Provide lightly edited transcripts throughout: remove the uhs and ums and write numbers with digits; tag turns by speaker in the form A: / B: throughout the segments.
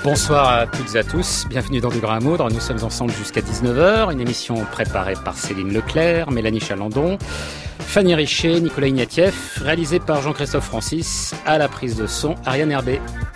A: Bonsoir à toutes et à tous, bienvenue dans Du Grain à Moudre. Nous sommes ensemble jusqu'à 19h, une émission préparée par Céline Leclerc, Mélanie Chalandon, Fanny Richer, Nicolas Ignatieff, réalisée par Jean-Christophe Francis, à la prise de son, Ariane Herbet.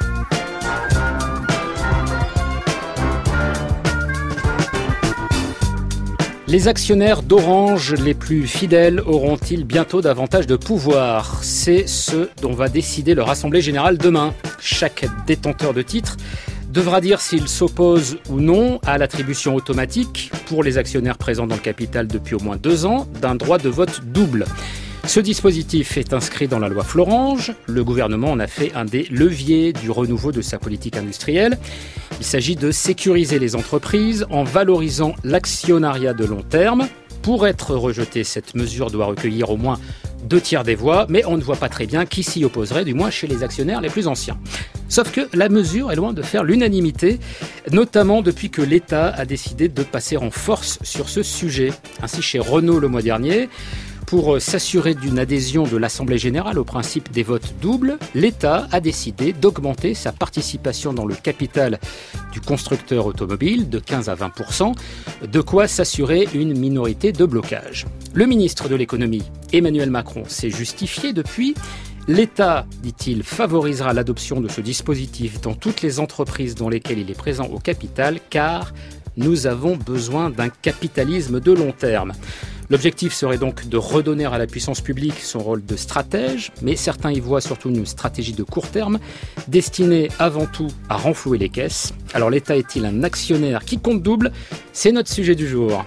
A: Les actionnaires d'Orange les plus fidèles auront-ils bientôt davantage de pouvoir ? C'est ce dont va décider leur assemblée générale demain. Chaque détenteur de titre devra dire s'il s'oppose ou non à l'attribution automatique, pour les actionnaires présents dans le capital depuis au moins 2 ans, d'un droit de vote double. Ce dispositif est inscrit dans la loi Florange. Le gouvernement en a fait un des leviers du renouveau de sa politique industrielle. Il s'agit de sécuriser les entreprises en valorisant l'actionnariat de long terme. Pour être rejetée, cette mesure doit recueillir au moins 2/3 des voix, mais on ne voit pas très bien qui s'y opposerait, du moins chez les actionnaires les plus anciens. Sauf que la mesure est loin de faire l'unanimité, notamment depuis que l'État a décidé de passer en force sur ce sujet. Ainsi, chez Renault le mois dernier, pour s'assurer d'une adhésion de l'Assemblée générale au principe des votes doubles, l'État a décidé d'augmenter sa participation dans le capital du constructeur automobile de 15 à 20%, de quoi s'assurer une minorité de blocage. Le ministre de l'économie, Emmanuel Macron, s'est justifié depuis. L'État, dit-il, favorisera l'adoption de ce dispositif dans toutes les entreprises dans lesquelles il est présent au capital, car nous avons besoin d'un capitalisme de long terme. L'objectif serait donc de redonner à la puissance publique son rôle de stratège, mais certains y voient surtout une stratégie de court terme, destinée avant tout à renflouer les caisses. Alors l'État est-il un actionnaire qui compte double ? C'est notre sujet du jour.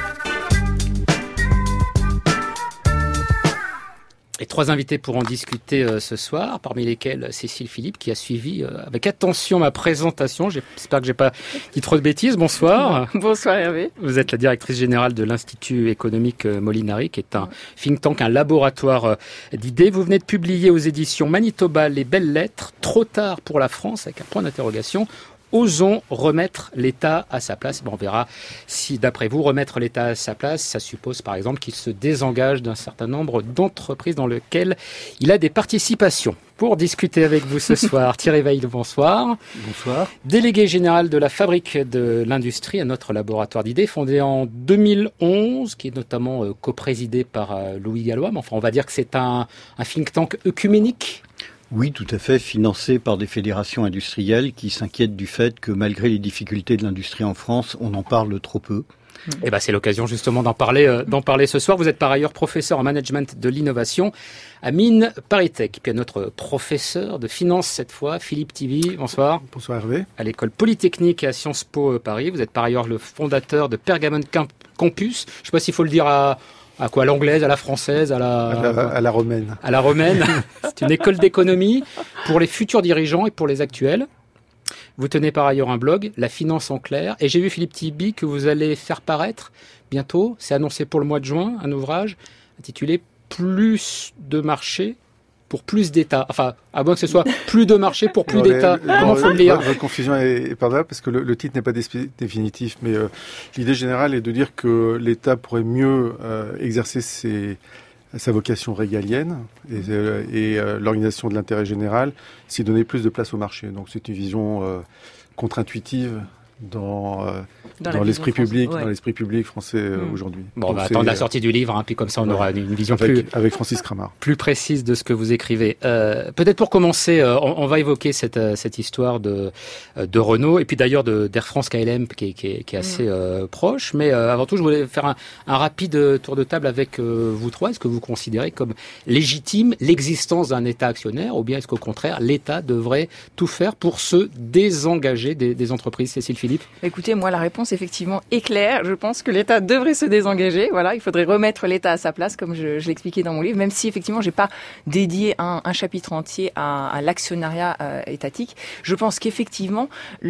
A: Et 3 invités pour en discuter ce soir, parmi lesquels Cécile Philippe, qui a suivi avec attention ma présentation. J'espère que je n'ai pas dit trop de bêtises. Bonsoir.
B: Bonsoir Hervé.
A: Vous êtes la directrice générale de l'Institut économique Molinari, qui est un think tank, un laboratoire d'idées. Vous venez de publier aux éditions Manitoba Les Belles Lettres, trop tard pour la France, avec un point d'interrogation. Osons remettre l'État à sa place. On verra si, d'après vous, remettre l'État à sa place, ça suppose par exemple qu'il se désengage d'un certain nombre d'entreprises dans lesquelles il a des participations. Pour discuter avec vous ce soir, Thierry Veil, bonsoir.
C: Bonsoir.
A: Délégué général de la Fabrique de l'Industrie à notre laboratoire d'idées, fondé en 2011, qui est notamment coprésidé par Louis Gallois. Mais enfin, on va dire que c'est un think tank œcuménique.
C: Oui, tout à fait, financé par des fédérations industrielles qui s'inquiètent du fait que malgré les difficultés de l'industrie en France, on en parle trop peu.
A: Eh ben, c'est l'occasion justement d'en parler ce soir. Vous êtes par ailleurs professeur en management de l'innovation à Mines ParisTech. Puis à notre professeur de finance cette fois, Philippe Tivy. Bonsoir.
D: Bonsoir Hervé.
A: À l'école polytechnique et à Sciences Po Paris. Vous êtes par ailleurs le fondateur de Pergamon Campus. Je ne sais pas s'il faut le dire à quoi, à l'anglaise, à la française, à la
D: romaine.
A: À la romaine. C'est une école d'économie pour les futurs dirigeants et pour les actuels. Vous tenez par ailleurs un blog, La Finance en clair. Et j'ai vu, Philippe Tibi, que vous allez faire paraître bientôt, c'est annoncé pour le mois de juin, un ouvrage intitulé « Plus de marché pour plus d'État ». Enfin, à moins que ce soit « Plus de marché pour plus d'État ». Comment faut le lire ?
D: Votre confusion est pardonnable parce que le titre n'est pas définitif. Mais l'idée générale est de dire que l'État pourrait mieux exercer sa vocation régalienne et l'organisation de l'intérêt général s'y donner plus de place au marché. Donc c'est une vision contre-intuitive dans l'esprit public, dans l'esprit public français aujourd'hui.
A: Bon, on va attendre la sortie du livre, puis comme ça on aura une vision
D: avec Francis Cramart.
A: Plus précise de ce que vous écrivez. Peut-être pour commencer, on va évoquer cette histoire de Renault et puis d'ailleurs d'Air France KLM qui est assez proche. Mais avant tout, je voulais faire un rapide tour de table avec vous trois. Est-ce que vous considérez comme légitime l'existence d'un État actionnaire ou bien est-ce qu'au contraire l'État devrait tout faire pour se désengager des entreprises ? Cécile Philippe.
B: Écoutez, moi la réponse effectivement est claire. Je pense que l'État devrait se désengager. Voilà, il faudrait remettre l'État à sa place, comme je l'expliquais dans mon livre, même si effectivement j'ai pas dédié un chapitre entier à l'actionnariat étatique. Je pense qu'effectivement,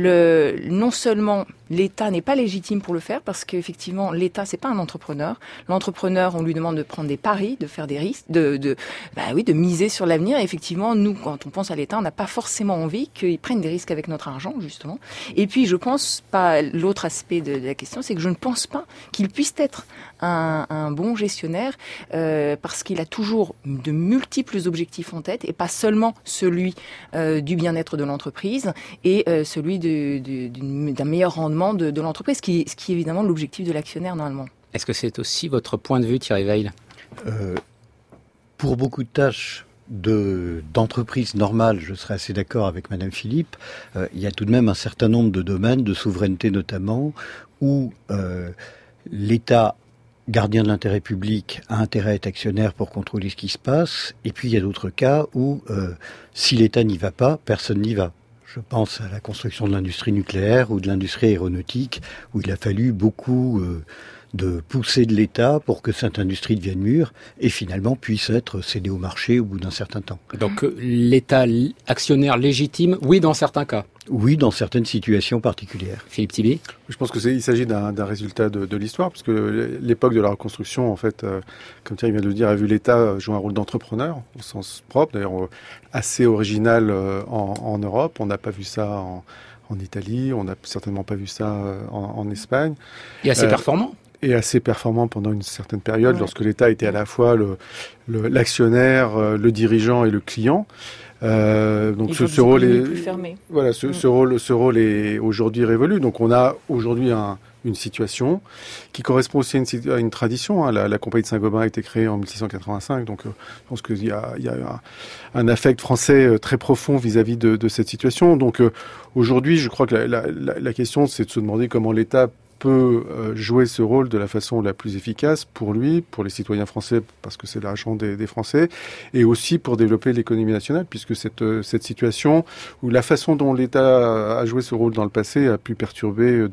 B: non seulement l'État n'est pas légitime pour le faire, parce qu'effectivement l'État c'est pas un entrepreneur. L'entrepreneur, on lui demande de prendre des paris, de faire des risques, de miser sur l'avenir. Et effectivement, nous, quand on pense à l'État, on n'a pas forcément envie qu'il prenne des risques avec notre argent, justement. Et puis, je pense pense pas, l'autre aspect de la question, c'est que je ne pense pas qu'il puisse être un bon gestionnaire parce qu'il a toujours de multiples objectifs en tête et pas seulement celui du bien-être de l'entreprise et celui d'un meilleur rendement de l'entreprise, ce qui est évidemment l'objectif de l'actionnaire normalement. Est-ce
A: que c'est aussi votre point de vue, Thierry Weil ?
C: Pour beaucoup de tâches d'entreprise normale, je serais assez d'accord avec Madame Philippe, il y a tout de même un certain nombre de domaines, de souveraineté notamment, où l'État, gardien de l'intérêt public, a intérêt à être actionnaire pour contrôler ce qui se passe, et puis il y a d'autres cas où si l'État n'y va pas, personne n'y va. Je pense à la construction de l'industrie nucléaire ou de l'industrie aéronautique, où il a fallu beaucoup de pousser de l'État pour que cette industrie devienne mûre et finalement puisse être cédée au marché au bout d'un certain temps.
A: Donc l'État actionnaire légitime, oui dans certains cas.
C: Oui, dans certaines situations particulières.
A: Philippe Tibi ?
D: Je pense qu'il s'agit d'un résultat de l'histoire, parce que l'époque de la reconstruction, en fait, comme Thierry vient de le dire, a vu l'État jouer un rôle d'entrepreneur, au sens propre, d'ailleurs assez original en Europe. On n'a pas vu ça en Italie, on n'a certainement pas vu ça en Espagne.
A: Et assez performant ?
D: Et assez performant pendant une certaine période, lorsque l'État était à la fois l'actionnaire, le dirigeant et le client. Donc ce rôle est plus fermé. Voilà, ce rôle est aujourd'hui révolu. Donc on a aujourd'hui une situation qui correspond aussi à une tradition. La compagnie de Saint-Gobain a été créée en 1685, donc je pense qu'il y a un affect français très profond vis-à-vis de cette situation. Donc aujourd'hui, je crois que la question, c'est de se demander comment l'État peut jouer ce rôle de la façon la plus efficace pour lui, pour les citoyens français, parce que c'est l'argent des Français, et aussi pour développer l'économie nationale, puisque cette situation où la façon dont l'État a joué ce rôle dans le passé a pu perturber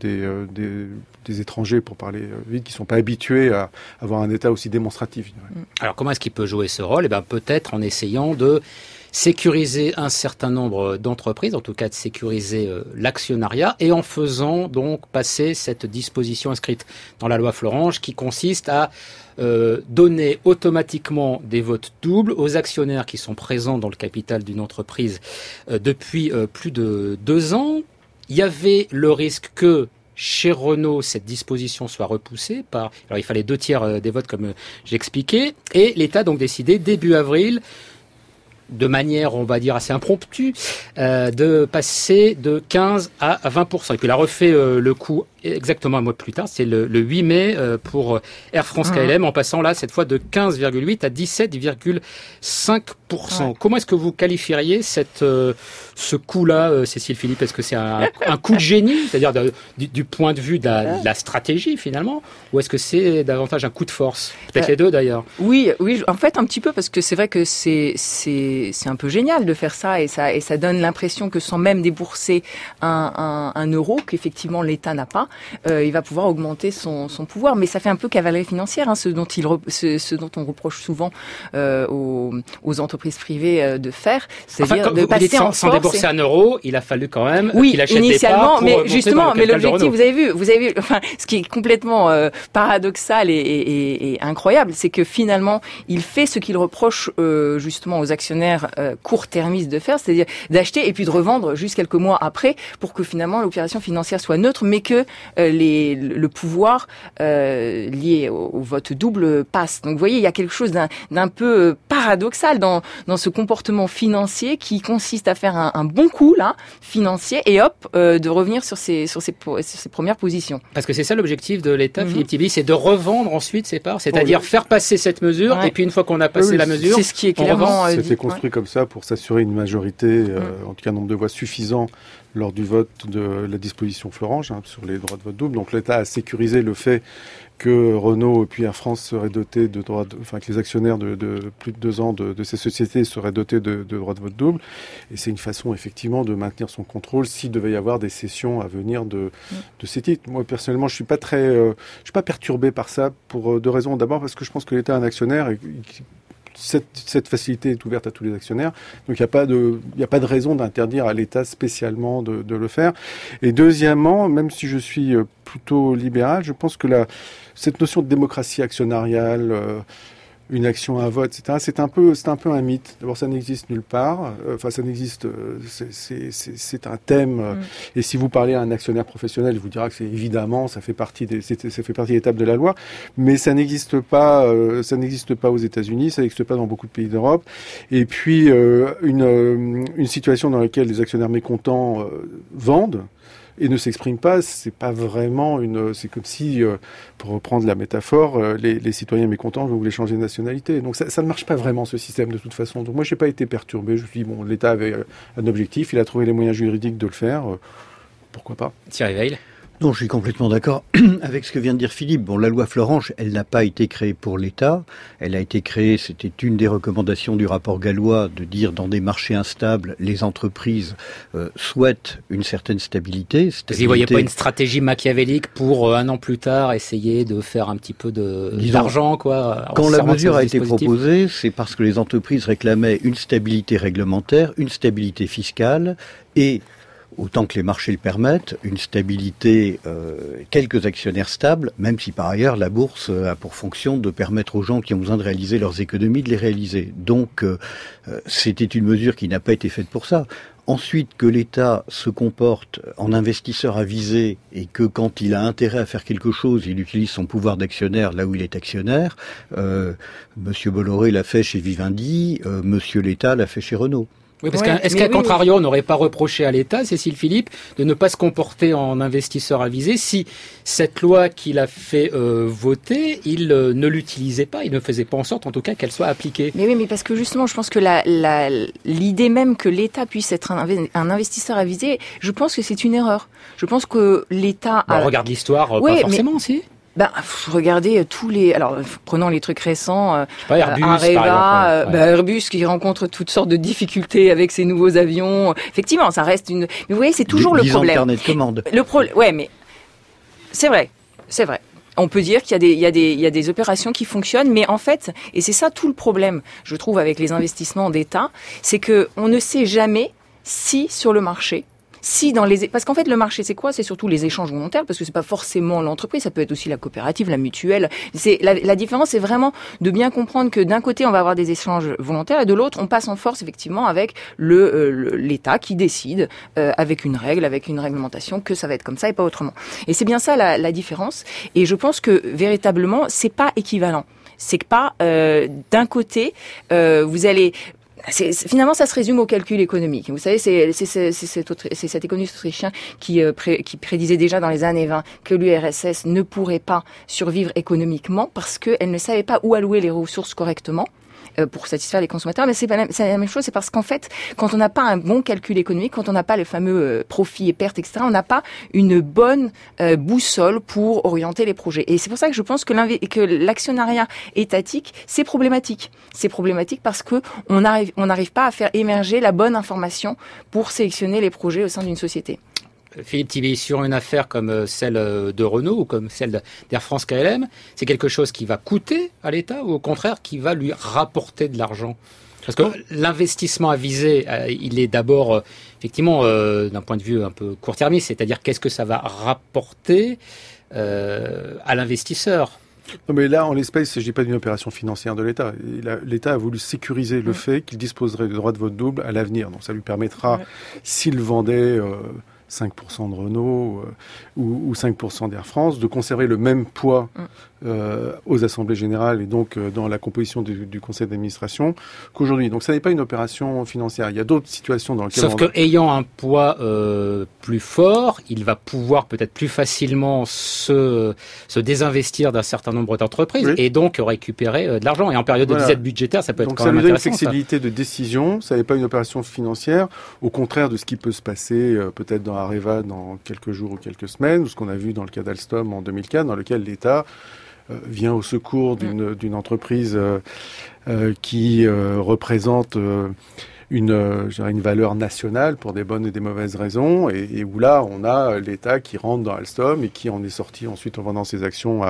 D: des étrangers, pour parler vite, qui ne sont pas habitués à avoir un État aussi démonstratif.
A: Alors comment est-ce qu'il peut jouer ce rôle ? Peut-être en essayant de sécuriser un certain nombre d'entreprises, en tout cas de sécuriser l'actionnariat, et en faisant donc passer cette disposition inscrite dans la loi Florange qui consiste à donner automatiquement des votes doubles aux actionnaires qui sont présents dans le capital d'une entreprise depuis plus de 2 ans. Il y avait le risque que chez Renault, cette disposition soit repoussée alors il fallait 2/3 des votes comme j'expliquais, et l'État a donc décidé début avril, de manière, on va dire, assez impromptue, de passer de 15 à 20%. Et puis il a refait le coup exactement un mois plus tard, c'est le 8 mai pour Air France KLM, en passant là, cette fois, de 15,8 à 17,5%. Ouais. Comment est-ce que vous qualifieriez ce coup-là, Cécile Philippe ? Est-ce que c'est un coup de génie, c'est-à-dire du point de vue de la stratégie, finalement, ou est-ce que c'est davantage un coup de force ? Peut-être les deux, d'ailleurs.
B: Oui, en fait, un petit peu, parce que c'est vrai que c'est un peu génial de faire ça, et ça donne l'impression que sans même débourser un euro, qu'effectivement l'État n'a pas, il va pouvoir augmenter son pouvoir. Mais ça fait un peu cavalerie financière, ce dont on reproche souvent aux entreprises privées de faire, c'est-à-dire de passer en force.
A: Sans débourser un euro, il a fallu quand même qu'il achète
B: initialement,
A: des parts
B: mais justement, mais l'objectif, vous avez vu, enfin, ce qui est complètement paradoxal et incroyable, c'est que finalement, il fait ce qu'il reproche justement aux actionnaires court-termistes de faire, c'est-à-dire d'acheter et puis de revendre juste quelques mois après, pour que finalement l'opération financière soit neutre, mais que le pouvoir lié au vote double passe. Donc vous voyez, il y a quelque chose d'un peu paradoxal dans ce comportement financier qui consiste à faire un bon coup là, financier, et hop, de revenir sur ses premières positions.
A: Parce que c'est ça l'objectif de l'État, Philippe Tibi, c'est de revendre ensuite ses parts, c'est-à-dire faire passer cette mesure, et puis une fois qu'on a passé la mesure,
B: c'est ce qui est clairement
D: c'était construit comme ça pour s'assurer une majorité, en tout cas un nombre de voix suffisant lors du vote de la disposition Florange sur les droits de vote double. Donc l'État a sécurisé le fait que Renault et puis Air France seraient dotés de droits, que les actionnaires de plus de 2 ans de ces sociétés seraient dotés de droits de vote double. Et c'est une façon effectivement de maintenir son contrôle s'il devait y avoir des cessions à venir de ces titres. Moi personnellement, je suis pas perturbé par ça pour 2 raisons. D'abord parce que je pense que l'État est un actionnaire et cette facilité est ouverte à tous les actionnaires. Donc il n'y a pas de raison d'interdire à l'État spécialement de le faire. Et deuxièmement, même si je suis plutôt libéral, je pense que cette notion de démocratie actionnariale une action, un vote, etc. C'est un peu un mythe. D'abord, ça n'existe nulle part. Enfin, ça n'existe. C'est un thème. Et si vous parlez à un actionnaire professionnel, il vous dira que c'est évidemment, ça fait partie des étapes de la loi. Mais ça n'existe pas. Ça n'existe pas aux États-Unis. Ça n'existe pas dans beaucoup de pays d'Europe. Et puis une situation dans laquelle les actionnaires mécontents vendent et ne s'expriment pas, c'est pas vraiment c'est comme si, pour reprendre la métaphore, les citoyens mécontents voulaient changer de nationalité. Donc ça ne marche pas vraiment, ce système, de toute façon. Donc moi, j'ai pas été perturbé. Je me suis dit, bon, l'État avait un objectif, il a trouvé les moyens juridiques de le faire. Pourquoi pas?
A: Thierry Weil.
C: Non, je suis complètement d'accord avec ce que vient de dire Philippe. Bon, la loi Florange, elle n'a pas été créée pour l'État. Elle a été créée, c'était une des recommandations du rapport Gallois, de dire dans des marchés instables, les entreprises souhaitent une certaine stabilité.
A: Vous n'y voyez pas une stratégie machiavélique pour un an plus tard essayer de faire un petit peu d'argent, quoi?
C: Quand la mesure a été proposée, c'est parce que les entreprises réclamaient une stabilité réglementaire, une stabilité fiscale et autant que les marchés le permettent, une stabilité, quelques actionnaires stables, même si par ailleurs la bourse a pour fonction de permettre aux gens qui ont besoin de réaliser leurs économies de les réaliser. Donc c'était une mesure qui n'a pas été faite pour ça. Ensuite, que l'État se comporte en investisseur avisé et que quand il a intérêt à faire quelque chose, il utilise son pouvoir d'actionnaire là où il est actionnaire. Monsieur Bolloré l'a fait chez Vivendi, Monsieur l'État l'a fait chez Renault.
A: Oui, parce est-ce qu'à contrario, on n'aurait pas reproché à l'État, Cécile Philippe, de ne pas se comporter en investisseur avisé si cette loi qu'il a fait voter, il ne l'utilisait pas, il ne faisait pas en sorte, en tout cas, qu'elle soit appliquée?
B: Mais oui, mais parce que justement, je pense que l'idée même que l'État puisse être un investisseur avisé, je pense que c'est une erreur. Je pense que l'État...
A: On regarde l'histoire, pas forcément, si.
B: Regardez alors prenons les trucs récents,
A: Airbus,
B: Areva, Airbus qui rencontre toutes sortes de difficultés avec ses nouveaux avions. Effectivement, ça reste mais vous voyez, c'est toujours le problème.
C: Carnet de commande.
B: Ouais, mais c'est vrai. On peut dire qu'il y a des opérations qui fonctionnent, mais en fait, et c'est ça tout le problème, je trouve, avec les investissements d'État, c'est que on ne sait jamais si sur le marché, parce qu'en fait, le marché, c'est quoi? C'est surtout les échanges volontaires, parce que c'est pas forcément l'entreprise, ça peut être aussi la coopérative, la mutuelle. La différence, c'est vraiment de bien comprendre que d'un côté, on va avoir des échanges volontaires, et de l'autre, on passe en force, effectivement, avec l'État qui décide, avec une règle, avec une réglementation, que ça va être comme ça et pas autrement. Et c'est bien ça, la différence. Et je pense que, véritablement, c'est pas équivalent. C'est que pas, d'un côté, vous allez... Finalement, ça se résume au calcul économique. Vous savez, c'est cet économiste autrichien qui prédisait déjà dans les années 20 que l'URSS ne pourrait pas survivre économiquement parce qu'elle ne savait pas où allouer les ressources correctement pour satisfaire les consommateurs. Mais c'est la même chose, c'est parce qu'en fait, quand on n'a pas un bon calcul économique, quand on n'a pas le fameux profit et pertes, etc., on n'a pas une bonne boussole pour orienter les projets. Et c'est pour ça que je pense que l'actionnariat étatique, c'est problématique. C'est problématique parce que on n'arrive pas à faire émerger la bonne information pour sélectionner les projets au sein d'une société.
A: Philippe Thibély, sur une affaire comme celle de Renault ou comme celle d'Air France KLM, c'est quelque chose qui va coûter à l'État ou au contraire qui va lui rapporter de l'argent? Parce que l'investissement avisé, il est d'abord, effectivement, d'un point de vue un peu court-termiste, c'est-à-dire qu'est-ce que ça va rapporter à l'investisseur?
D: Non, mais là, en l'espèce, il ne s'agit pas d'une opération financière de l'État. L'État a voulu sécuriser le fait qu'il disposerait de droits de vote double à l'avenir. Donc ça lui permettra, s'il vendait 5% de Renault ou 5% d'Air France, de conserver le même poids aux assemblées générales et donc dans la composition du conseil d'administration qu'aujourd'hui. Donc ça n'est pas une opération financière. Il y a d'autres situations dans lesquelles...
A: Sauf qu'ayant un poids plus fort, il va pouvoir peut-être plus facilement se désinvestir d'un certain nombre d'entreprises et donc récupérer de l'argent. Et en période de disette budgétaire, ça peut être quand même intéressant.
D: Donc ça lui donne une flexibilité de décision. Ça n'est pas une opération financière, au contraire de ce qui peut se passer peut-être dans Areva dans quelques jours ou quelques semaines, ou ce qu'on a vu dans le cas d'Alstom en 2004, dans lequel l'État vient au secours d'une entreprise qui représente une valeur nationale pour des bonnes et des mauvaises raisons, et où là, on a l'État qui rentre dans Alstom et qui en est sorti ensuite en vendant ses actions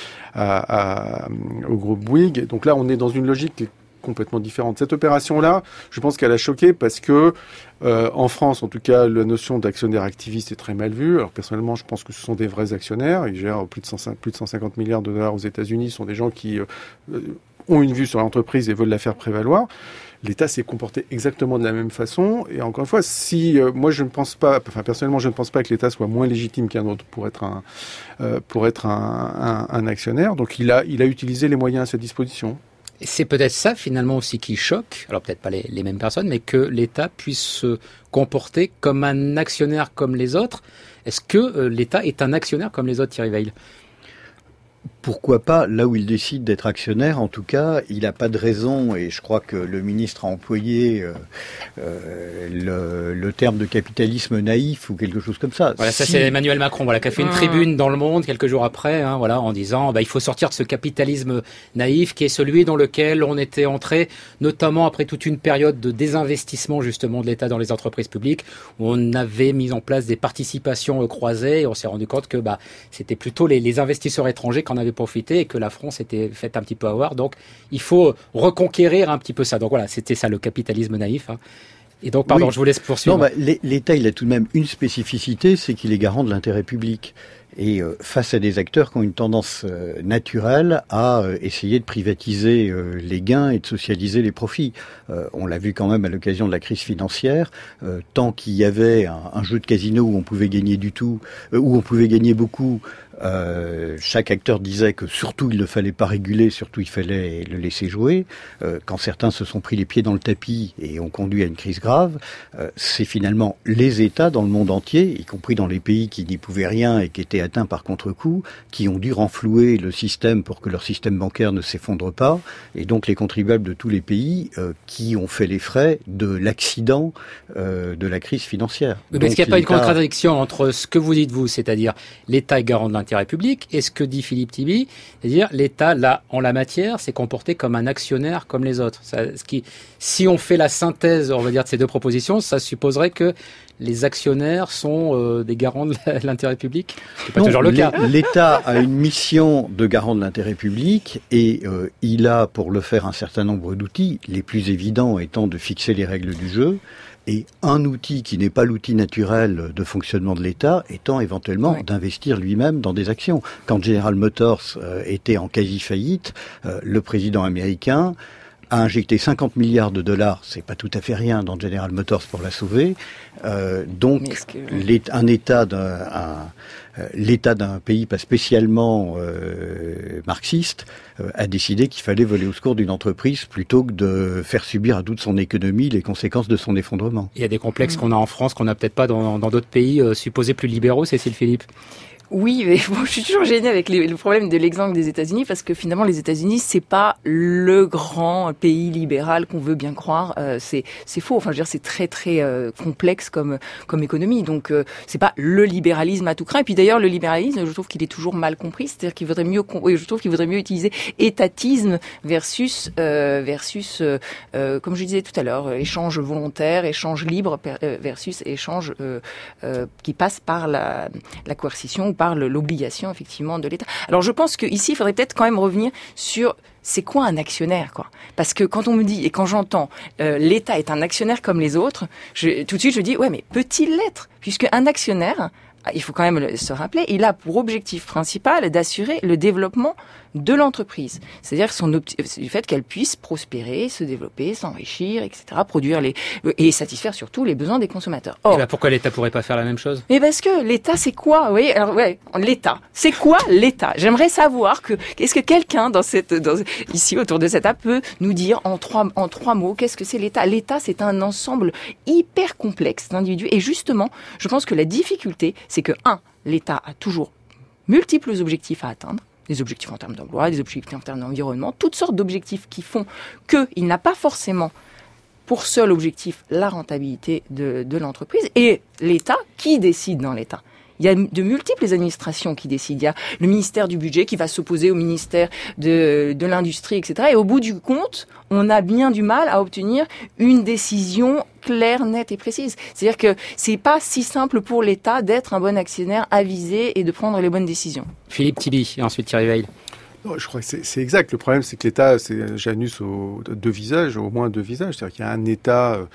D: au groupe Bouygues. Donc là, on est dans une logique qui est complètement différente. Cette opération-là, je pense qu'elle a choqué parce que, en France, en tout cas, la notion d'actionnaire activiste est très mal vue. Alors, personnellement, je pense que ce sont des vrais actionnaires. Ils gèrent plus de 150 milliards de dollars aux États-Unis. Ce sont des gens qui ont une vue sur l'entreprise et veulent la faire prévaloir. L'État s'est comporté exactement de la même façon. Et encore une fois, moi je ne pense pas, personnellement, je ne pense pas que l'État soit moins légitime qu'un autre pour être un actionnaire. Donc il a utilisé les moyens à sa disposition.
A: Et c'est peut-être ça finalement aussi qui choque, alors peut-être pas les mêmes personnes, mais que l'État puisse se comporter comme un actionnaire comme les autres. Est-ce que l'État est un actionnaire comme les autres, Thierry Weil ?
C: Pourquoi pas, là où il décide d'être actionnaire, en tout cas, il n'a pas de raison, et je crois que le ministre a employé le terme de capitalisme naïf ou quelque chose comme ça.
A: Voilà, ça c'est Emmanuel Macron, qui a fait une tribune dans Le Monde quelques jours après, en disant il faut sortir de ce capitalisme naïf qui est celui dans lequel on était entré, notamment après toute une période de désinvestissement justement de l'État dans les entreprises publiques, où on avait mis en place des participations croisées, et on s'est rendu compte que c'était plutôt les investisseurs étrangers qui en avaient profité et que la France était faite un petit peu avoir. Donc, il faut reconquérir un petit peu ça. Donc voilà, c'était ça le capitalisme naïf. Et donc, pardon, je vous laisse poursuivre.
C: Non, l'État, il a tout de même une spécificité, c'est qu'il est garant de l'intérêt public. Et face à des acteurs qui ont une tendance naturelle à essayer de privatiser les gains et de socialiser les profits. On l'a vu quand même à l'occasion de la crise financière. Tant qu'il y avait un jeu de casino où on pouvait gagner où on pouvait gagner beaucoup, chaque acteur disait que surtout il ne fallait pas réguler, surtout il fallait le laisser jouer. Quand certains se sont pris les pieds dans le tapis et ont conduit à une crise grave, c'est finalement les États dans le monde entier, y compris dans les pays qui n'y pouvaient rien et qui étaient atteints par contre-coup, qui ont dû renflouer le système pour que leur système bancaire ne s'effondre pas, et donc les contribuables de tous les pays qui ont fait les frais de l'accident de la crise financière.
A: Mais est-ce qu'il n'y a pas une contradiction entre ce que vous dites vous, c'est-à-dire l'État est garant de l'intérêt public, et ce que dit Philippe Tibi, c'est-à-dire l'État, là, en la matière, s'est comporté comme un actionnaire comme les autres. Si on fait la synthèse, on va dire, de ces deux propositions, ça supposerait que les actionnaires sont des garants de l'intérêt public. C'est pas toujours le cas.
C: L'État a une mission de garant de l'intérêt public et il a pour le faire un certain nombre d'outils, les plus évidents étant de fixer les règles du jeu. Et un outil qui n'est pas l'outil naturel de fonctionnement de l'État étant éventuellement d'investir lui-même dans des actions. Quand General Motors était en quasi-faillite, le président américain a injecté 50 milliards de dollars, c'est pas tout à fait rien dans General Motors pour la sauver. L'État d'un pays pas spécialement marxiste a décidé qu'il fallait voler au secours d'une entreprise plutôt que de faire subir à toute son économie les conséquences de son effondrement.
A: Il y a des complexes qu'on a en France qu'on n'a peut-être pas dans d'autres pays supposés plus libéraux, Cécile Philippe.
B: Oui, mais je suis toujours gênée avec le problème de l'exemple des États-Unis, parce que finalement les États-Unis c'est pas le grand pays libéral qu'on veut bien croire. C'est faux. Enfin, je veux dire, c'est très très complexe comme économie. Donc c'est pas le libéralisme à tout craint. Et puis d'ailleurs le libéralisme, je trouve qu'il est toujours mal compris. C'est-à-dire qu'il vaudrait mieux, je trouve qu'il vaudrait mieux utiliser étatisme versus comme je disais tout à l'heure, échange volontaire, échange libre versus échange qui passe par la coercition, par l'obligation effectivement de l'État. Alors je pense qu'ici il faudrait peut-être quand même revenir sur c'est quoi un actionnaire, quoi. Parce que quand on me dit et quand j'entends l'État est un actionnaire comme les autres, tout de suite je dis ouais, mais peut-il l'être, puisque un actionnaire, il faut quand même se rappeler, il a pour objectif principal d'assurer le développement de l'entreprise. C'est-à-dire du fait qu'elle puisse prospérer, se développer, s'enrichir, etc., produire et satisfaire surtout les besoins des consommateurs.
A: Or, pourquoi l'État pourrait pas faire la même chose ?
B: Mais parce que l'État, c'est quoi ? Oui, alors l'État. C'est quoi l'État ? J'aimerais savoir est-ce que quelqu'un ici autour de cette table peut nous dire en trois mots qu'est-ce que c'est l'État ? L'État, c'est un ensemble hyper complexe d'individus. Et justement, je pense que la difficulté, c'est que l'État a toujours multiples objectifs à atteindre. Des objectifs en termes d'emploi, des objectifs en termes d'environnement, toutes sortes d'objectifs qui font qu'il n'a pas forcément pour seul objectif la rentabilité de l'entreprise. Et l'État, qui décide dans l'État ? Il y a de multiples administrations qui décident. Il y a le ministère du budget qui va s'opposer au ministère de l'industrie, etc. Et au bout du compte, on a bien du mal à obtenir une décision claire, nette et précise. C'est-à-dire que c'est pas si simple pour l'État d'être un bon actionnaire avisé et de prendre les bonnes décisions.
A: Philippe Tibi et ensuite Thierry Weil.
D: Non, je crois que c'est exact. Le problème, c'est que l'État, c'est Janus aux deux visages, au moins deux visages. C'est-à-dire qu'il y a un État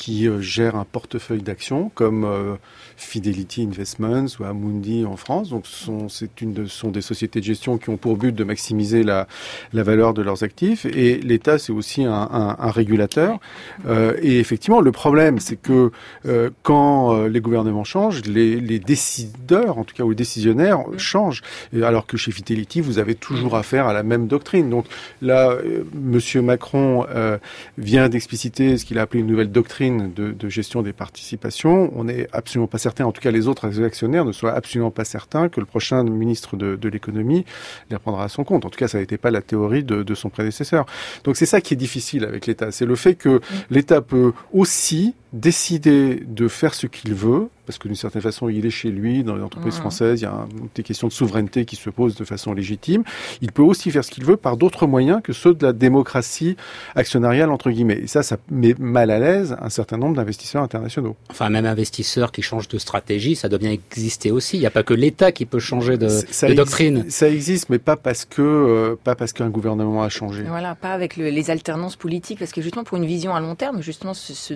D: qui gèrent un portefeuille d'actions comme Fidelity Investments ou Amundi en France. Donc, ce sont des sociétés de gestion qui ont pour but de maximiser la valeur de leurs actifs. Et l'État, c'est aussi un régulateur. Et effectivement, le problème, c'est que quand les gouvernements changent, les décideurs, en tout cas, ou les décisionnaires changent. Alors que chez Fidelity, vous avez toujours affaire à la même doctrine. Donc là, Monsieur Macron vient d'expliciter ce qu'il a appelé une nouvelle doctrine de gestion des participations. On n'est absolument pas certain, en tout cas les autres actionnaires ne soient absolument pas certains que le prochain ministre de l'économie les reprendra à son compte. En tout cas, ça n'était pas la théorie de son prédécesseur. Donc c'est ça qui est difficile avec l'État. C'est le fait que l'État peut aussi décider de faire ce qu'il veut, parce que d'une certaine façon, il est chez lui, dans les entreprises françaises, il y a des questions de souveraineté qui se posent de façon légitime. Il peut aussi faire ce qu'il veut par d'autres moyens que ceux de la démocratie actionnariale, entre guillemets. Et ça met mal à l'aise un certain nombre d'investisseurs internationaux.
A: Enfin, même investisseurs qui changent de stratégie, ça doit bien exister aussi. Il n'y a pas que l'État qui peut changer de doctrine.
D: Ça existe, mais pas parce qu'un gouvernement a changé.
B: Voilà, pas avec les alternances politiques, parce que justement, pour une vision à long terme, justement,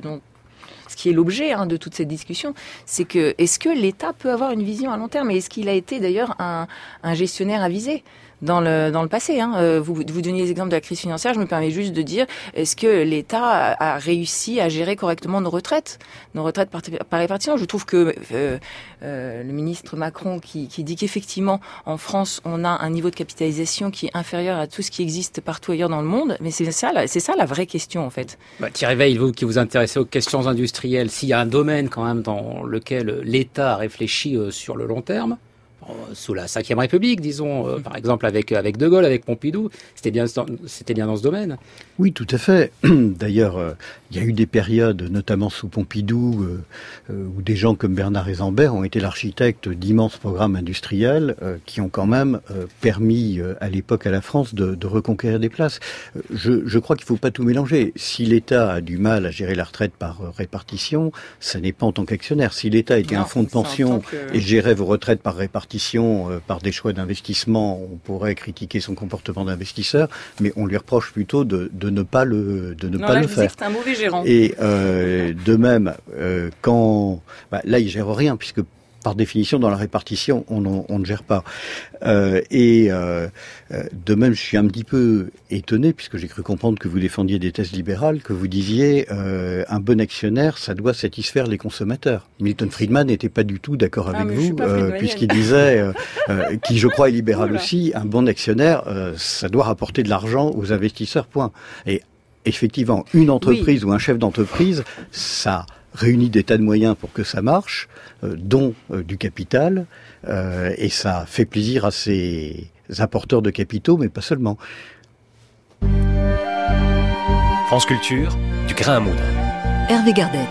B: ce qui est l'objet de toute cette discussion, c'est que est-ce que l'État peut avoir une vision à long terme, et est-ce qu'il a été d'ailleurs un gestionnaire avisé dans le passé. Vous donniez les exemples de la crise financière, je me permets juste de dire, est-ce que l'État a réussi à gérer correctement nos retraites par répartition? Je trouve que le ministre Macron qui dit qu'effectivement en France on a un niveau de capitalisation qui est inférieur à tout ce qui existe partout ailleurs dans le monde, mais c'est ça la vraie question en fait.
A: Thierry Weil, vous qui vous intéressez aux questions industrielles, s'il y a un domaine quand même dans lequel l'État a réfléchi sur le long terme, sous la Ve République, disons, par exemple avec De Gaulle, avec Pompidou, c'était bien dans ce domaine.
C: Oui, tout à fait. D'ailleurs, il y a eu des périodes, notamment sous Pompidou, où des gens comme Bernard Hezambert ont été l'architecte d'immenses programmes industriels qui ont quand même permis à l'époque à la France de reconquérir des places. Je crois qu'il ne faut pas tout mélanger. Si l'État a du mal à gérer la retraite par répartition, ça n'est pas en tant qu'actionnaire. Si l'État était un fonds de pension et gérait vos retraites par répartition, par des choix d'investissement, on pourrait critiquer son comportement d'investisseur, mais on lui reproche plutôt de ne pas le faire.
B: C'est un mauvais gérant.
C: Et de même, là il gère rien, puisque par définition, dans la répartition, on ne gère pas. De même, je suis un petit peu étonné, puisque j'ai cru comprendre que vous défendiez des thèses libérales, que vous disiez un bon actionnaire, ça doit satisfaire les consommateurs. Milton Friedman n'était pas du tout d'accord avec vous, puisqu'il disait, qui je crois est libéral aussi, un bon actionnaire, ça doit rapporter de l'argent aux investisseurs, point. Et effectivement, une entreprise ou un chef d'entreprise, ça réunit des tas de moyens pour que ça marche, dont du capital, et ça fait plaisir à ses apporteurs de capitaux, mais pas seulement.
E: France Culture, du grain à moudre.
F: Hervé Gardette.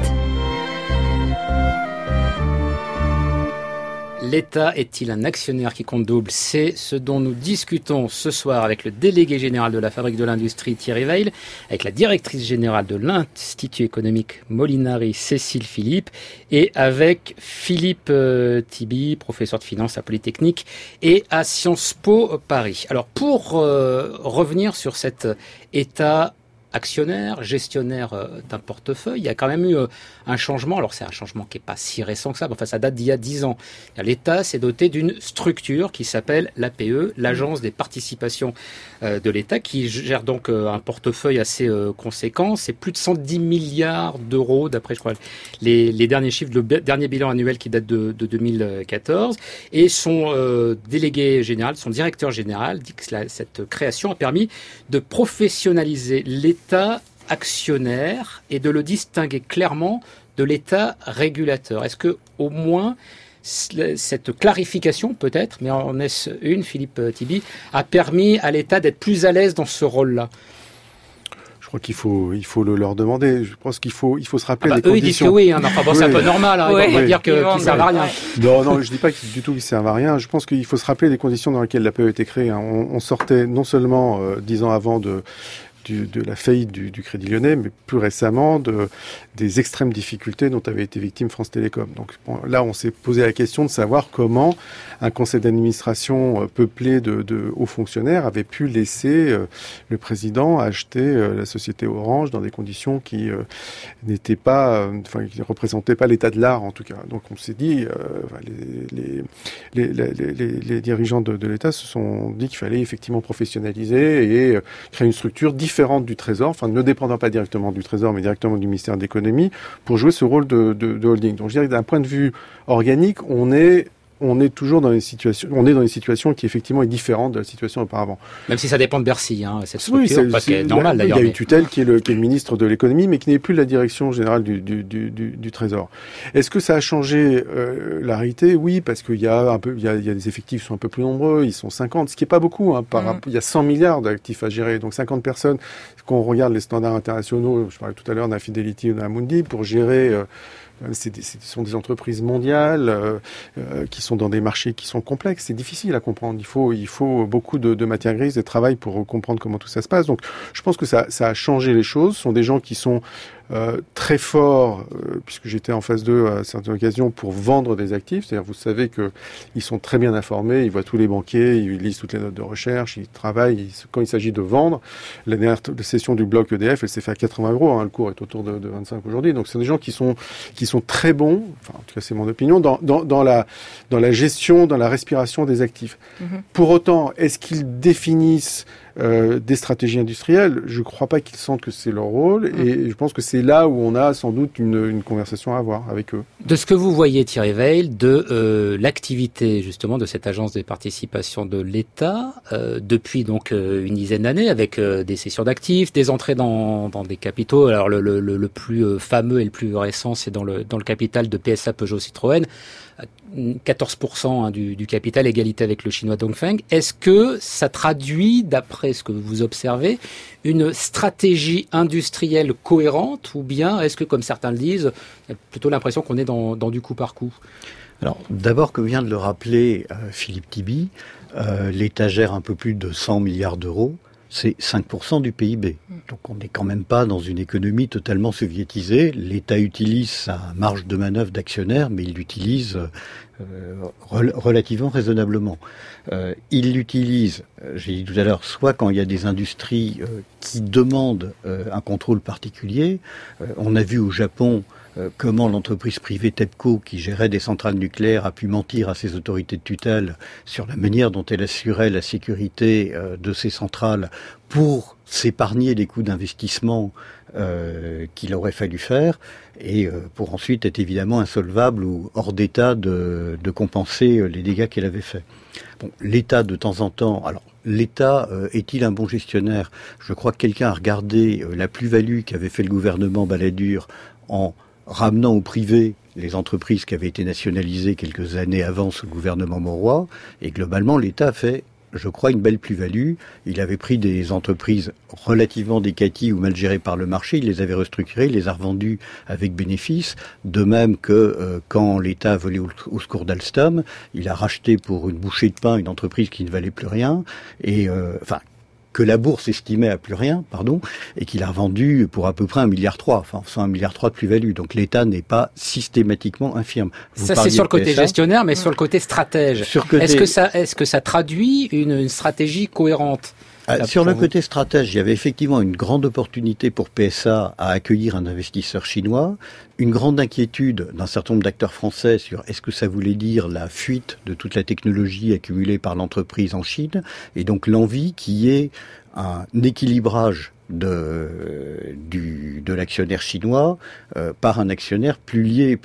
A: L'État est-il un actionnaire qui compte double? C'est ce dont nous discutons ce soir avec le délégué général de la Fabrique de l'Industrie, Thierry Weil, avec la directrice générale de l'Institut économique Molinari, Cécile Philippe, et avec Philippe Tiby, professeur de finance à Polytechnique et à Sciences Po Paris. Alors pour revenir sur cet État actionnaire, gestionnaire d'un portefeuille, il y a quand même eu un changement. Alors c'est un changement qui n'est pas si récent que ça, mais enfin ça date d'il y a 10 ans. L'État s'est doté d'une structure qui s'appelle l'APE, l'Agence des participations de l'État, qui gère donc un portefeuille assez conséquent. C'est plus de 110 milliards d'euros, d'après je crois les derniers chiffres, le dernier bilan annuel qui date de 2014. Et son délégué général, son directeur général, dit que cette création a permis de professionnaliser l'État actionnaire et de le distinguer clairement de l'État régulateur. Est-ce que au moins cette clarification, peut-être, mais en est-ce une, Philippe Tiby, a permis à l'État d'être plus à l'aise dans ce rôle-là?
D: Je crois qu'il faut le leur demander. Je pense qu'il faut se rappeler les
A: eux,
D: conditions.
A: Ils disent que oui, mais enfin, c'est un peu normal. Ils vont pas dire qu'ils ne servent à rien.
D: Non, je dis pas du tout qu'ils servent à rien. Je pense qu'il faut se rappeler les conditions dans lesquelles l'APE a été créée. On sortait non seulement 10 ans avant de la faillite du Crédit Lyonnais, mais plus récemment des extrêmes difficultés dont avait été victime France Télécom. Donc là, on s'est posé la question de savoir comment un conseil d'administration peuplé de hauts fonctionnaires avait pu laisser le président acheter la société Orange dans des conditions qui n'étaient pas, qui ne représentaient pas l'état de l'art en tout cas. Donc on s'est dit, les dirigeants de l'État se sont dit qu'il fallait effectivement professionnaliser et créer une structure différente du Trésor, ne dépendant pas directement du Trésor, mais directement du ministère de l'Économie, pour jouer ce rôle de holding. Donc je dirais que d'un point de vue organique, on est toujours dans une situation qui effectivement est différente de la situation auparavant.
A: Même si ça dépend de Bercy, cette structure, c'est normal d'ailleurs.
D: Il y a une tutelle qui est le ministre de l'économie, mais qui n'est plus la direction générale du Trésor. Est-ce que ça a changé la réalité ? Oui, parce qu'il y a des effectifs qui sont un peu plus nombreux, ils sont 50, ce qui est pas beaucoup. Il y a 100 milliards d'actifs à gérer, donc 50 personnes. Quand on regarde les standards internationaux, je parlais tout à l'heure d'un Fidelity ou d'un Amundi, pour gérer ce sont des entreprises mondiales qui sont dans des marchés qui sont complexes. C'est difficile à comprendre. Il faut beaucoup de matière grise et de travail pour comprendre comment tout ça se passe. Donc, je pense que ça a changé les choses. Ce sont des gens qui sont très forts, puisque j'étais en phase 2 à certaines occasions, pour vendre des actifs. C'est-à-dire, vous savez qu'ils sont très bien informés, ils voient tous les banquiers, ils lisent toutes les notes de recherche, ils travaillent. Quand il s'agit de vendre, la dernière session du bloc EDF, elle s'est faite à 80 €. Le cours est autour de 25 aujourd'hui. Donc, c'est des gens qui sont très bons, en tout cas c'est mon opinion, dans la gestion, dans la respiration des actifs. Pour autant, est-ce qu'ils définissent des stratégies industrielles? Je ne crois pas qu'ils sentent que c'est leur rôle, et je pense que c'est là où on a sans doute une conversation à avoir avec eux.
A: De ce que vous voyez, Thierry Weil, de l'activité justement de cette agence des participations de l'État depuis donc une dizaine d'années, avec des cessions d'actifs, des entrées dans des capitaux. Alors le plus fameux et le plus récent, c'est dans le capital de PSA Peugeot Citroën. 14% du capital, égalité avec le chinois Dongfeng. Est-ce que ça traduit, d'après ce que vous observez, une stratégie industrielle cohérente, ou bien est-ce que, comme certains le disent, il y a plutôt l'impression qu'on est dans du coup par coup?
C: Alors, d'abord, comme vient de le rappeler Philippe Tibi, l'État gère un peu plus de 100 milliards d'euros. C'est 5% du PIB. Donc on n'est quand même pas dans une économie totalement soviétisée. L'État utilise sa marge de manœuvre d'actionnaire, mais il l'utilise relativement raisonnablement. Il l'utilise, j'ai dit tout à l'heure, soit quand il y a des industries qui demandent un contrôle particulier. On a vu au Japon comment l'entreprise privée TEPCO, qui gérait des centrales nucléaires, a pu mentir à ses autorités de tutelle sur la manière dont elle assurait la sécurité de ces centrales pour s'épargner les coûts d'investissement qu'il aurait fallu faire, et pour ensuite être évidemment insolvable ou hors d'état de compenser les dégâts qu'elle avait faits. Bon, l'État, de temps en temps... Alors, l'État est-il un bon gestionnaire ? Je crois que quelqu'un a regardé la plus-value qu'avait fait le gouvernement Balladur en ramenant au privé les entreprises qui avaient été nationalisées quelques années avant sous le gouvernement Mauroy, et globalement l'État a fait, je crois, une belle plus-value. Il avait pris des entreprises relativement décaties ou mal gérées par le marché, il les avait restructurées, il les a revendues avec bénéfice, de même que quand l'État a volé au secours d'Alstom, il a racheté pour une bouchée de pain une entreprise qui ne valait plus rien, et que la bourse estimait à plus rien, et qu'il a revendu pour à peu près 1,3 milliard, sans 1,3 milliard de plus-value. Donc l'État n'est pas systématiquement infirme.
A: Ça, c'est sur le côté gestionnaire, mais sur le côté stratège. Est-ce que ça traduit une stratégie cohérente?
C: Sur le côté stratège, il y avait effectivement une grande opportunité pour PSA à accueillir un investisseur chinois, une grande inquiétude d'un certain nombre d'acteurs français sur est-ce que ça voulait dire la fuite de toute la technologie accumulée par l'entreprise en Chine, et donc l'envie qu'il y ait un équilibrage de l'actionnaire chinois par un actionnaire plus lié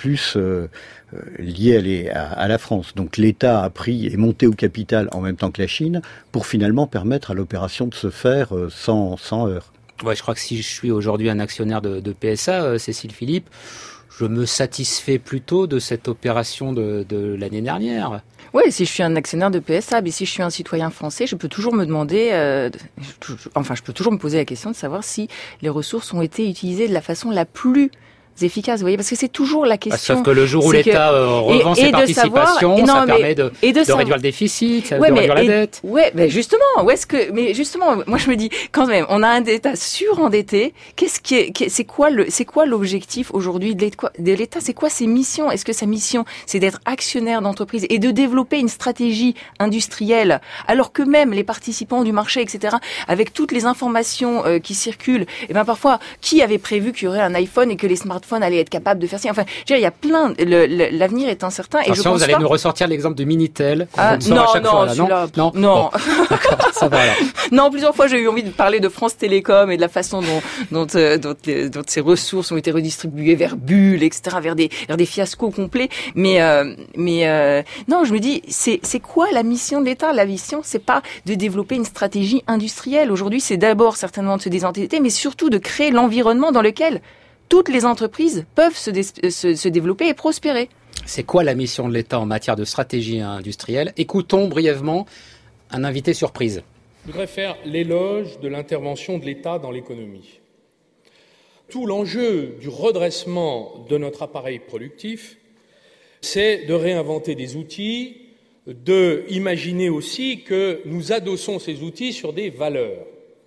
C: à la France. Donc l'État a pris et monté au capital en même temps que la Chine pour finalement permettre à l'opération de se faire sans heurts.
A: Ouais, je crois que si je suis aujourd'hui un actionnaire de PSA, Cécile Philippe, je me satisfais plutôt de cette opération de l'année dernière.
B: Oui, si je suis un actionnaire de PSA, mais si je suis un citoyen français, je peux toujours me demander, je peux toujours me poser la question de savoir si les ressources ont été utilisées de la façon la plus efficaces. Vous voyez, parce que c'est toujours la question.
A: Sauf que le jour où l'État revend ses participations, ça permet de réduire le déficit, de réduire la dette.
B: Mais justement, moi je me dis, quand même, on a un État surendetté. C'est quoi l'objectif aujourd'hui de l'État? C'est quoi ses missions? Est-ce que sa mission, c'est d'être actionnaire d'entreprise et de développer une stratégie industrielle, alors que même les participants du marché, etc., avec toutes les informations qui circulent, et ben parfois, qui avait prévu qu'il y aurait un iPhone et que les smartphones allaient être capables de faire ça? Enfin, je veux dire, il y a plein. L'avenir est incertain.
A: Attention,
B: et je pense
A: vous allez nous ressortir l'exemple de Minitel.
B: Non.
A: D'accord, ça va alors.
B: Non, plusieurs fois j'ai eu envie de parler de France Télécom et de la façon dont ces ressources ont été redistribuées vers Bull, etc., vers des fiascos complets. Mais non, je me dis, c'est quoi la mission de l'État? La mission, c'est pas de développer une stratégie industrielle. Aujourd'hui, c'est d'abord certainement de se désendetter, mais surtout de créer l'environnement dans lequel toutes les entreprises peuvent se développer et prospérer.
A: C'est quoi la mission de l'État en matière de stratégie industrielle? Écoutons brièvement un invité surprise.
F: Je voudrais faire l'éloge de l'intervention de l'État dans l'économie. Tout l'enjeu du redressement de notre appareil productif, c'est de réinventer des outils, de imaginer aussi que nous adossons ces outils sur des valeurs.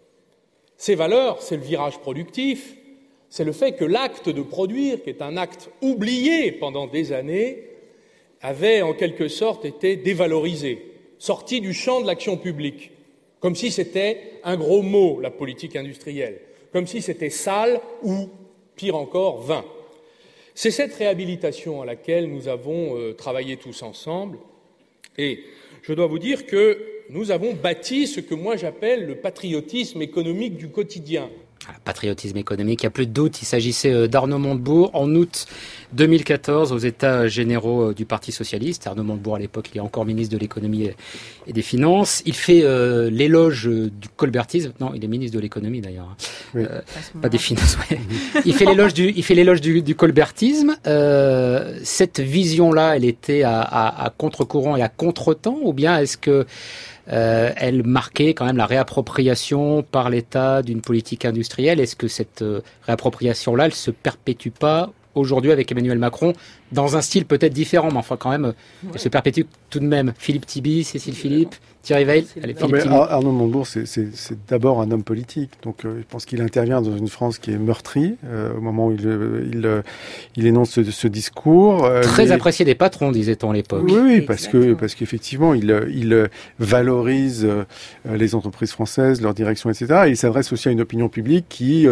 F: Ces valeurs, c'est le virage productif, c'est le fait que l'acte de produire, qui est un acte oublié pendant des années, avait en quelque sorte été dévalorisé, sorti du champ de l'action publique, comme si c'était un gros mot, la politique industrielle, comme si c'était sale ou, pire encore, vain. C'est cette réhabilitation à laquelle nous avons travaillé tous ensemble, et je dois vous dire que nous avons bâti ce que moi j'appelle le patriotisme économique du quotidien.
A: Patriotisme économique, il n'y a plus de doute, il s'agissait d'Arnaud Montebourg en août 2014 aux États généraux du Parti socialiste. Arnaud Montebourg, à l'époque, il est encore ministre de l'économie et des finances. Il fait l'éloge du colbertisme. Non, il est ministre de l'économie d'ailleurs.
D: Oui.
A: Pas des finances. Ouais. Il fait l'éloge du colbertisme. Cette vision-là, elle était à contre-courant et à contre-temps, ou bien est-ce que elle marquait quand même la réappropriation par l'État d'une politique industrielle? Est-ce que cette réappropriation-là, elle se perpétue pas aujourd'hui avec Emmanuel Macron dans un style peut-être différent, mais enfin quand même, elle se perpétue tout de même? Philippe Tibi, Cécile Philippe, Thierry Veil.
D: Arnaud Montebourg, c'est d'abord un homme politique. Donc, je pense qu'il intervient dans une France qui est meurtrie au moment où il énonce ce discours.
A: Très apprécié des patrons, disait-on à l'époque.
D: Oui, parce qu'effectivement, il valorise les entreprises françaises, leur direction, etc. Et il s'adresse aussi à une opinion publique qui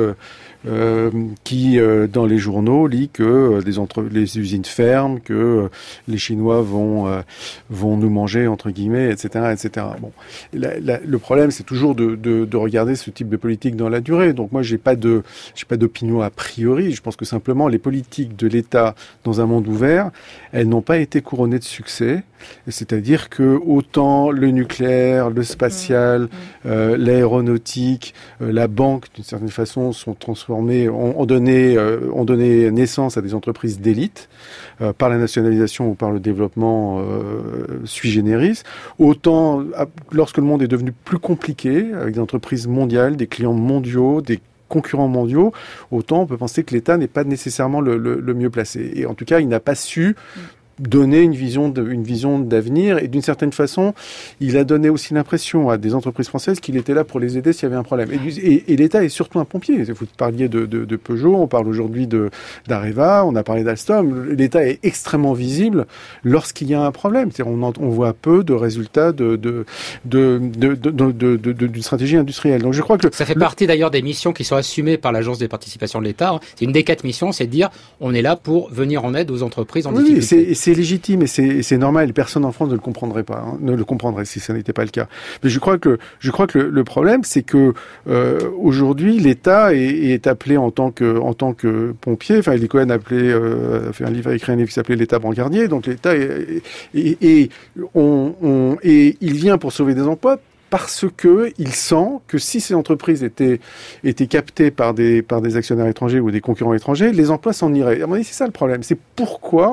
D: dans les journaux lit que les usines ferment, que les Chinois vont nous manger entre guillemets, etc., etc. Bon, le problème, c'est toujours de regarder ce type de politique dans la durée. Donc moi, j'ai pas d'opinion a priori. Je pense que simplement les politiques de l'État dans un monde ouvert, elles n'ont pas été couronnées de succès. C'est-à-dire que autant le nucléaire, le spatial, l'aéronautique, la banque, d'une certaine façon, sont transformés, ont donné naissance à des entreprises d'élite par la nationalisation ou par le développement sui generis. Autant, lorsque le monde est devenu plus compliqué, avec des entreprises mondiales, des clients mondiaux, des concurrents mondiaux, autant on peut penser que l'État n'est pas nécessairement le mieux placé. Et en tout cas, il n'a pas su donner une vision d'avenir, et d'une certaine façon, il a donné aussi l'impression à des entreprises françaises qu'il était là pour les aider s'il y avait un problème. Et l'État est surtout un pompier. Vous parliez de Peugeot, on parle aujourd'hui d'Areva, on a parlé d'Alstom. L'État est extrêmement visible lorsqu'il y a un problème. C'est-à-dire on voit peu de résultats d'une stratégie industrielle. Donc je crois que
A: ça fait partie d'ailleurs des missions qui sont assumées par l'Agence des participations de l'État. C'est une des 4 missions, c'est de dire on est là pour venir en aide aux entreprises en difficulté.
D: Oui, c'est légitime et c'est normal. Personne en France ne le comprendrait pas, ne le comprendrait si ça n'était pas le cas. Mais je crois que le problème, c'est que aujourd'hui, l'État est appelé en tant que pompier. Enfin, Elie Cohen a écrit un livre qui s'appelait l'État brancardier. Donc l'État il vient pour sauver des emplois, parce que il sent que si ces entreprises étaient captées par des actionnaires étrangers ou des concurrents étrangers, les emplois s'en iraient. À mon avis, c'est ça le problème. C'est pourquoi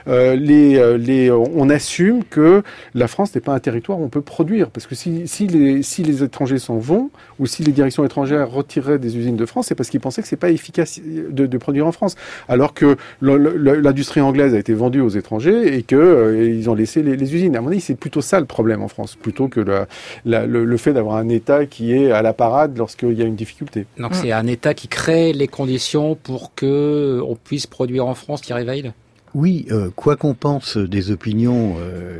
D: on assume que la France n'est pas un territoire où on peut produire, parce que si les étrangers s'en vont, ou si les directions étrangères retireraient des usines de France, c'est parce qu'ils pensaient que c'est pas efficace de produire en France, alors que l'industrie anglaise a été vendue aux étrangers et que ils ont laissé les usines. À mon avis, c'est plutôt ça le problème en France, plutôt que le fait d'avoir un État qui est à la parade lorsqu'il y a une difficulté.
A: Donc c'est un État qui crée les conditions pour que on puisse produire en France, Thierry Weil ?
C: Oui, quoi qu'on pense des opinions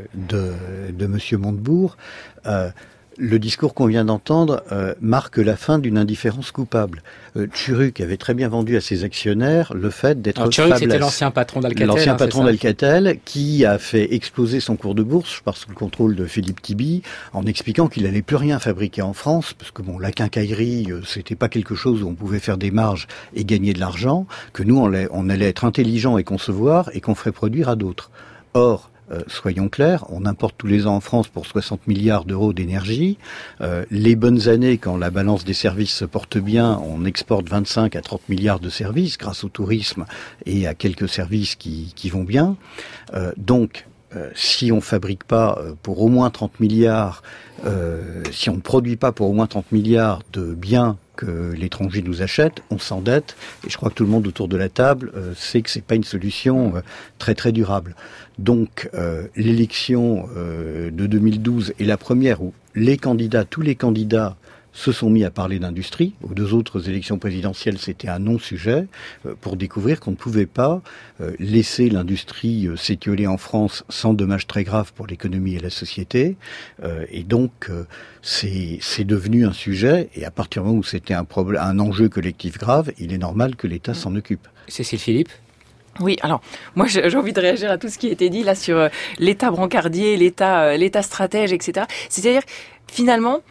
C: de Monsieur Montebourg, le discours qu'on vient d'entendre marque la fin d'une indifférence coupable. Tchuruk avait très bien vendu à ses actionnaires le fait d'être
A: Tchuruk, c'était l'ancien patron d'Alcatel.
C: L'ancien patron d'Alcatel qui a fait exploser son cours de bourse par sous le contrôle de Philippe Tibi en expliquant qu'il allait plus rien fabriquer en France parce que la quincaillerie, c'était pas quelque chose où on pouvait faire des marges et gagner de l'argent, que nous on allait être intelligent et concevoir et qu'on ferait produire à d'autres. Or, soyons clairs, on importe tous les ans en France pour 60 milliards d'euros d'énergie. Les bonnes années, quand la balance des services se porte bien, on exporte 25 à 30 milliards de services grâce au tourisme et à quelques services qui vont bien. Donc, si on fabrique pas pour au moins 30 milliards, si on ne produit pas pour au moins 30 milliards de biens que l'étranger nous achète, on s'endette, et je crois que tout le monde autour de la table sait que c'est pas une solution très très durable. Donc l'élection de 2012 est la première où tous les candidats se sont mis à parler d'industrie. Aux deux autres élections présidentielles, c'était un non-sujet, pour découvrir qu'on ne pouvait pas laisser l'industrie s'étioler en France sans dommages très graves pour l'économie et la société. Et donc, c'est devenu un sujet, et à partir du moment où c'était un enjeu collectif grave, il est normal que l'État s'en occupe.
A: Cécile Philippe ?
B: Oui, alors moi j'ai envie de réagir à tout ce qui a été dit là sur l'État brancardier, l'État stratège, etc. C'est-à-dire, finalement,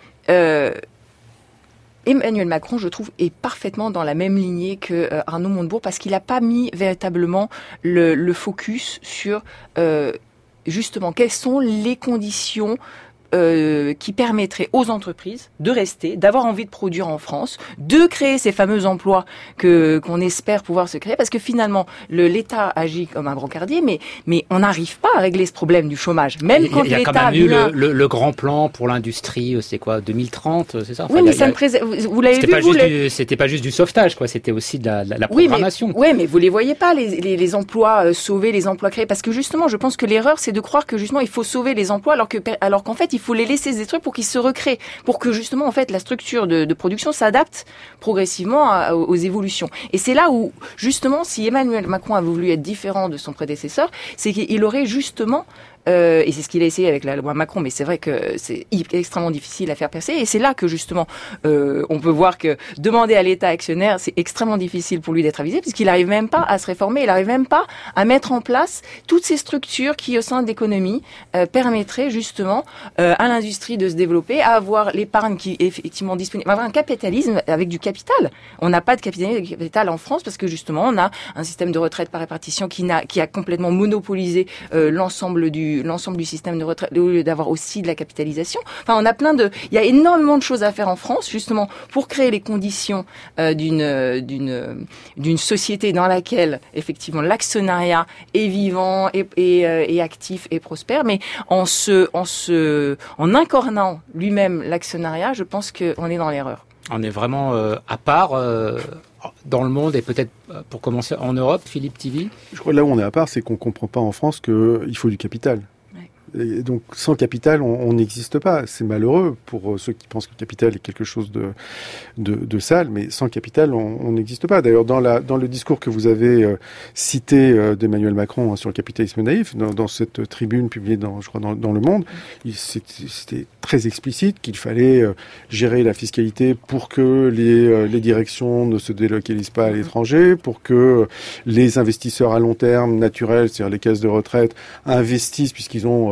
B: Emmanuel Macron, je trouve, est parfaitement dans la même lignée que Arnaud Montebourg, parce qu'il n'a pas mis véritablement le focus sur justement quelles sont les conditions qui permettrait aux entreprises de rester, d'avoir envie de produire en France, de créer ces fameux emplois qu'on espère pouvoir se créer, parce que finalement l'État agit comme un brancardier, mais on n'arrive pas à régler ce problème du chômage. Même quand l'État,
A: il y a quand même eu le grand plan pour l'industrie, c'est quoi, 2030, c'est ça?
B: Oui, mais ça ne vous l'avez vu,
A: c'était pas juste du sauvetage, quoi. C'était aussi de la programmation.
B: Oui, mais vous les voyez pas les emplois sauvés, les emplois créés, parce que justement, je pense que l'erreur, c'est de croire que justement il faut sauver les emplois, alors qu'en fait il faut les laisser se détruire pour qu'ils se recréent, pour que justement en fait la structure de production s'adapte progressivement aux évolutions. Et c'est là où justement, si Emmanuel Macron a voulu être différent de son prédécesseur, c'est qu'il aurait justement et c'est ce qu'il a essayé avec la loi Macron, mais c'est vrai que c'est extrêmement difficile à faire passer, et c'est là que justement on peut voir que demander à l'État actionnaire, c'est extrêmement difficile pour lui d'être avisé, puisqu'il n'arrive même pas à se réformer, il n'arrive même pas à mettre en place toutes ces structures qui au sein de l'économie permettraient justement à l'industrie de se développer, à avoir l'épargne qui est effectivement disponible, à avoir un capitalisme avec du capital. On n'a pas de capital en France parce que justement on a un système de retraite par répartition qui a complètement monopolisé l'ensemble du système de retraite, au lieu d'avoir aussi de la capitalisation. Enfin, on a il y a énormément de choses à faire en France, justement, pour créer les conditions d'une société dans laquelle, effectivement, l'actionnariat est vivant, et actif et prospère, mais en incarnant lui-même l'actionnariat, je pense qu'on est dans l'erreur.
A: On est vraiment à part dans le monde, et peut-être pour commencer en Europe, Philippe Tibi.
D: Je crois que là où on est à part, c'est qu'on ne comprend pas en France qu'il faut du capital. Et donc sans capital, on n'existe pas. C'est malheureux pour ceux qui pensent que le capital est quelque chose de sale, mais sans capital, on n'existe pas. D'ailleurs, dans le discours que vous avez cité d'Emmanuel Macron sur le capitalisme naïf, dans cette tribune publiée dans Le Monde, c'était très explicite qu'il fallait gérer la fiscalité pour que les directions ne se délocalisent pas à l'étranger, pour que les investisseurs à long terme naturels, c'est-à-dire les caisses de retraite, investissent puisqu'ils ont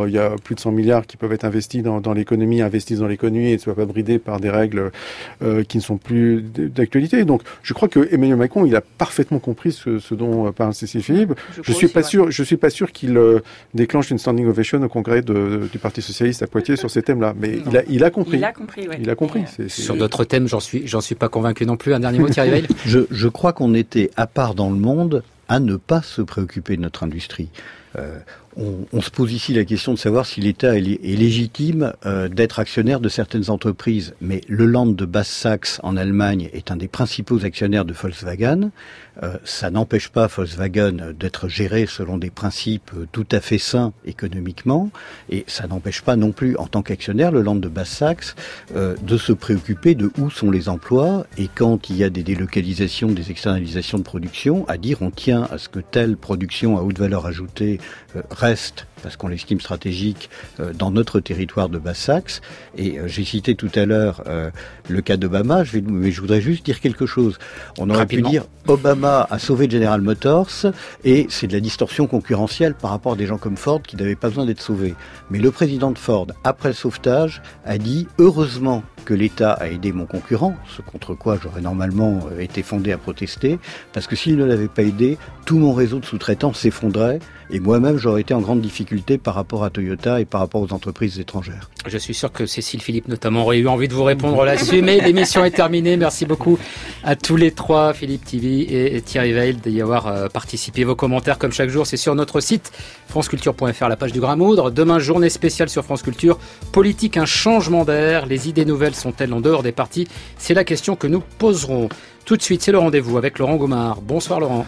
D: il y a plus de 100 milliards qui peuvent être investis dans l'économie, investissent dans l'économie et ne soient pas bridés par des règles qui ne sont plus d'actualité. Donc, je crois que Emmanuel Macron, il a parfaitement compris ce dont parle Cécile Philippe. Je suis pas sûr qu'il déclenche une standing ovation au congrès du Parti socialiste à Poitiers sur ces thèmes-là. Mais il a compris. Il a compris.
A: Sur d'autres thèmes, j'en suis pas convaincu non plus. Un dernier mot, Thierry Weil.
C: Je crois qu'on était à part dans le monde à ne pas se préoccuper de notre industrie. On se pose ici la question de savoir si l'État est légitime d'être actionnaire de certaines entreprises. Mais le Land de Basse-Saxe en Allemagne est un des principaux actionnaires de Volkswagen. Ça n'empêche pas Volkswagen d'être géré selon des principes tout à fait sains économiquement. Et ça n'empêche pas non plus, en tant qu'actionnaire, le Land de Basse-Saxe de se préoccuper de où sont les emplois. Et quand il y a des délocalisations, des externalisations de production, à dire on tient à ce que telle production à haute valeur ajoutée reste, parce qu'on l'estime stratégique, dans notre territoire de Basse-Saxe. Et j'ai cité tout à l'heure le cas d'Obama, mais je voudrais juste dire quelque chose. On aurait pu dire Obama a sauvé General Motors et c'est de la distorsion concurrentielle par rapport à des gens comme Ford qui n'avaient pas besoin d'être sauvés. Mais le président de Ford, après le sauvetage, a dit « Heureusement que l'État a aidé mon concurrent », ce contre quoi j'aurais normalement été fondé à protester, parce que s'il ne l'avait pas aidé, tout mon réseau de sous-traitants s'effondrait et moi-même j'aurais été en grande difficulté par rapport à Toyota et par rapport aux entreprises étrangères.
A: Je suis sûr que Cécile Philippe notamment aurait eu envie de vous répondre là-dessus, mais l'émission est terminée. Merci beaucoup à tous les trois, Philippe Tivy et Thierry Weil, d'y avoir participé. Vos commentaires, comme chaque jour, c'est sur notre site franceculture.fr, la page du Grain à Moudre. Demain, journée spéciale sur France Culture. Politique, un changement d'air. Les idées nouvelles sont-elles en dehors des partis ? C'est la question que nous poserons. Tout de suite, c'est le rendez-vous avec Laurent Gaumard. Bonsoir Laurent.